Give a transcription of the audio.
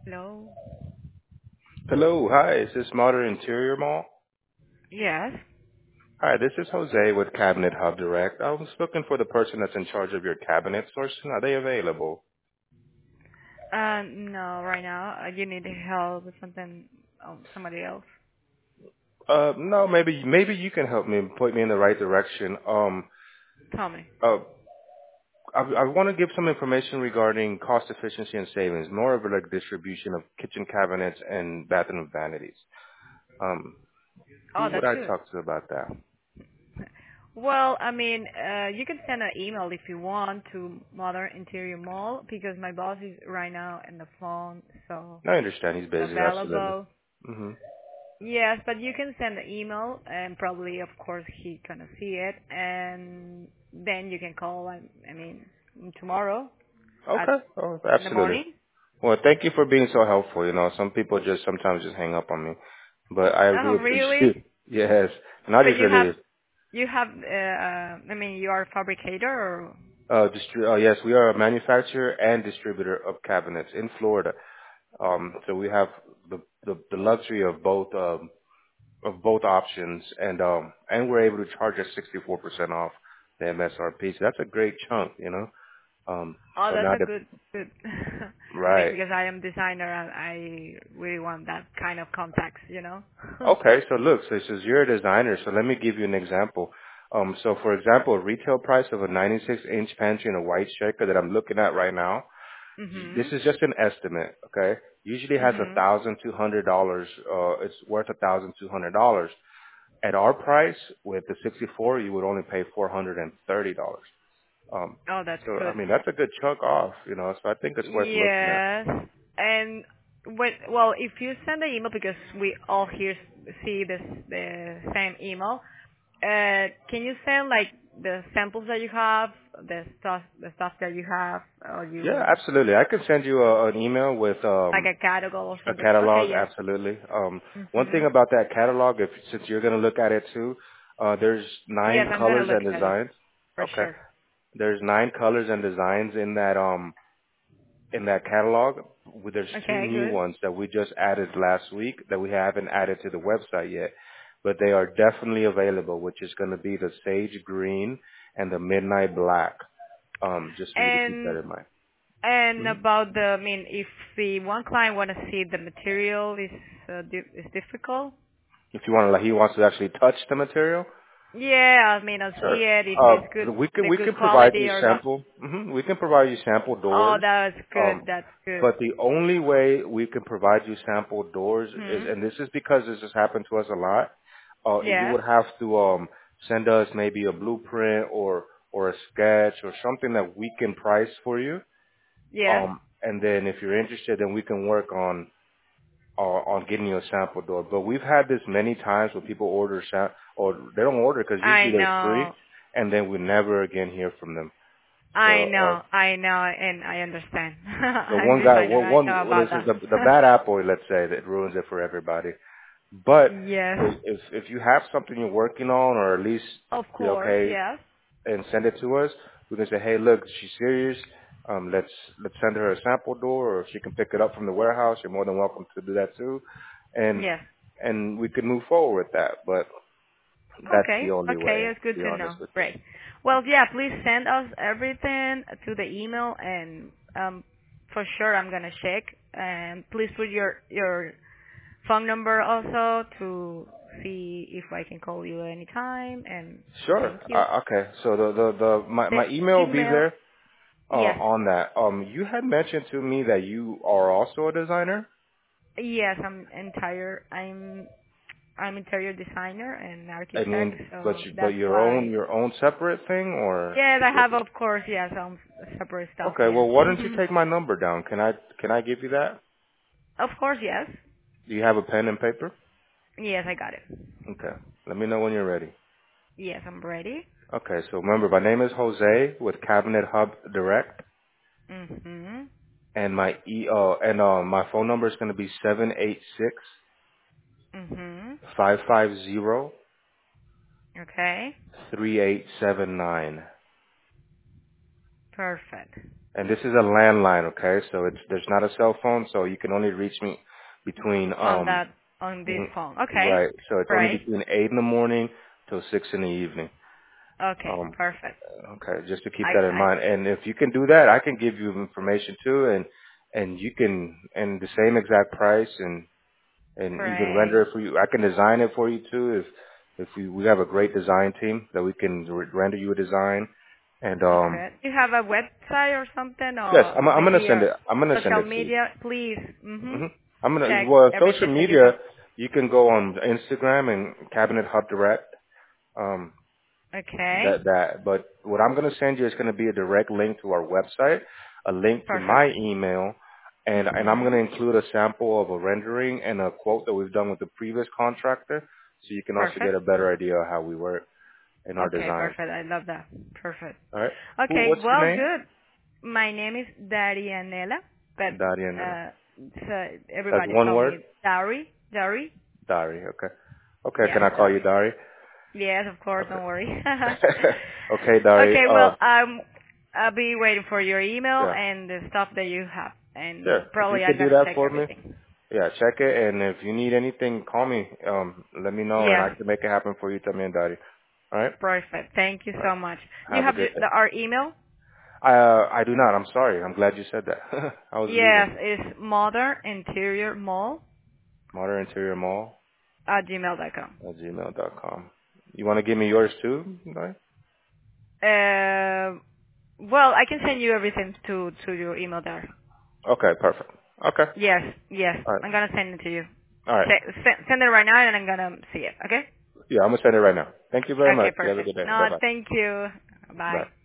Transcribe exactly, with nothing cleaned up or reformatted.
Hello. Hello, hi, is this Modern Interior Mall? Yes. Hi, this is Jose with Cabinet Hub Direct. I was looking for the person that's in charge of your cabinet sourcing. Are they available? Uh, no, right now uh, you need help with something. Oh, somebody else. Uh, no, maybe maybe you can help me point me in the right direction. Um, Tell me. uh, I, I want to give some information regarding cost efficiency and savings, more of a like distribution of kitchen cabinets and bathroom vanities. Um, Oh, who would that's I good. talk to about that? Well, I mean, uh, you can send an email if you want to Modern Interior Mall because my boss is right now in the phone, so I understand he's busy, absolutely. available. hmm Yes, but you can send an email and probably, of course, he gonna see it, and then you can call. I, I mean, tomorrow at Okay, oh, in the absolutely. morning. Well, thank you for being so helpful. You know, some people just sometimes just hang up on me, but I Oh, do really? appreciate. Yes, and I So just you have really, You have, uh, uh, I mean, you are a fabricator or? uh, distri- uh, yes, we are a manufacturer and distributor of cabinets in Florida. Um, so we have the, the the luxury of both um, of both options, and um, and we're able to charge us sixty-four percent off the M S R P. So that's a great chunk, you know. Um, Oh, so that's now a that good, good. I mean, right. because I am designer and I really want that kind of contacts, you know? Okay, so look, so since you're a designer, so let me give you an example. Um, so for example, a retail price of a ninety-six inch pantry in a white shaker that I'm looking at right now, this Mhm. is just an estimate, okay? Usually has a Mhm. thousand two hundred dollars. Uh, it's worth a thousand two hundred dollars. At our price, with the sixty-four, you would only pay four hundred and thirty dollars. Um, Oh, that's so I good. mean that's a good chunk off, you know. So I think it's worth looking at. Yes. And when, well, if you send the email because we all here s- see this the same email, uh, can you send like the samples that you have, the stuff, the stuff that you have, or Yeah, you absolutely. I can send you a, an email with like um, a catalog or a something? Okay. catalog, Yes. absolutely. Um, one thing Mhm. about that catalog, if since you're going to look at it too, uh, there's Yes, nine I'm gonna colors look and at it designs. for Okay, sure. there's nine colors and designs in that um in that catalog. W- There's two Okay, new good. ones that we just added last week that we haven't added to the website yet, but they are definitely available, which is going to be the sage green and the midnight black. Um, just for you to keep that And in mind. and Mhm. about the, I mean, if the one client want to see the material is uh, di- is difficult. If you want to, like, he wants to actually touch the material. Yeah, I mean, I'll Sure. see it if it's good, Uh, we can the we good can provide quality you or not. sample. hmm We can provide you sample Oh, doors. that's good. Um, That's good. but the only way we can provide you sample doors is, Hmm. and this is because this has happened to us a lot. Uh, you Yes. would have to um send us maybe a blueprint or or a sketch or something that we can price for you. Yes. Um, and then if you're interested, then we can work on uh, on getting you a sample door. But we've had this many times where people order sam- or they don't order because I usually they're free, know. and then we never again hear from them. I So, uh, know. I know, and I understand. so I'm one guy, designer. one, I one know well, about this is that. the the bad apple, let's say, that ruins it for everybody. But Yes. if if if you have something you're working on, or at least Of be course. okay, Yes. and send it to us, we can say, hey, look, she's serious. Um, let's let's send her a sample door, or she can pick it up from the warehouse. You're more than welcome to do that too, and Yes. and we can move forward with that. But that's Okay. the only Okay. way, It's to good be to honest know. with you. Great. Well, yeah. Please send us everything to the email, and um, for sure I'm gonna check. And please put your your phone number also to see if I can call you anytime. And Sure. thank you. Uh, okay. So the the the my The my email will be email. there uh, Yes. on that. Um, you had mentioned to me that you are also a designer. Yes. I'm entire. I'm I'm interior designer and I architect, mean, but so you, but that's your own why. your own separate thing, or Yes, I with have, of course, yes, some separate stuff, okay. yes. Well, why don't you take my number down? Can I can I give you that? Of course, yes. Do you have a pen and paper? Yes, I got it. Okay. Let me know when you're ready. Yes, I'm ready. Okay. So remember, my name is Jose with Cabinet Hub Direct, Mhm. and my e uh and uh my phone number is going to be seven eight six Mhm. five five zero Okay. three eight seven nine. Perfect. And this is a landline, okay? So it's there's not a cell phone, so you can only reach me between On um that, on this mhm, phone. Okay. right. So it's only Great. between eight in the morning till six in the evening. Okay. Um, Perfect. okay, just to keep I, that in I, mind. And if you can do that, I can give you information too, and and you can and the same exact price, and and even render great. it for you. I can design it for you too. If if we we have a great design team that we can re- render you a design, and um Perfect. You have a website or something, yes, or I'm I'm gonna maybe send a it. I'm gonna send social it to you. media? Please. Mhm. hmm I'm gonna Check well social everything that you media. have. You can go on Instagram and Cabinet Hub Direct. Um, Okay. that that. But what I'm going to send you is going to be a direct link to our website, a link to Perfect. my email, and and I'm going to Mhm. include a sample of a rendering and a quote that we've done with the previous contractor, so you can also get Perfect. a better idea of how we work in our Okay. design. Perfect. I love that. Perfect. All right. Who? Okay. What's your Well, name? good. My name is Darianela, but Darianela. uh, so That's everybody one call word. me Dari. Dari. Dari. Okay. Okay. Can Yeah, I call you Dari. Dari? Yes, of course. Don't worry. Okay. Okay, Dari. Okay. Uh, Well, um, I'll be waiting for your email yeah. and the stuff that you have, Sure. and If you probably I'm could do gonna that check for me. everything. Yeah, check it, and if you need anything, call me. Um, let me know, and I Yeah. can make it happen for you, también, Daddy. All right? Perfect. Thank you All right. so much. You Have a have the, good day. the our email? I, uh, I do not. I'm sorry. I'm glad you said that. I was leaving. Yes, it's modern interior mall Modern Interior Mall at gmail dot com. at gmail dot com. You want to give me yours too, Daddy? Uh, well, I can send you everything to to your email there. Okay, perfect. Okay. Yes, yes. All right. I'm gonna send it to you. All right. Se- se- send it right now, and I'm gonna see it. Okay? Yeah, I'm gonna send it right now. Thank you very Okay, much. You have a perfect. good day. No, Bye bye. thank you. Bye. Bye.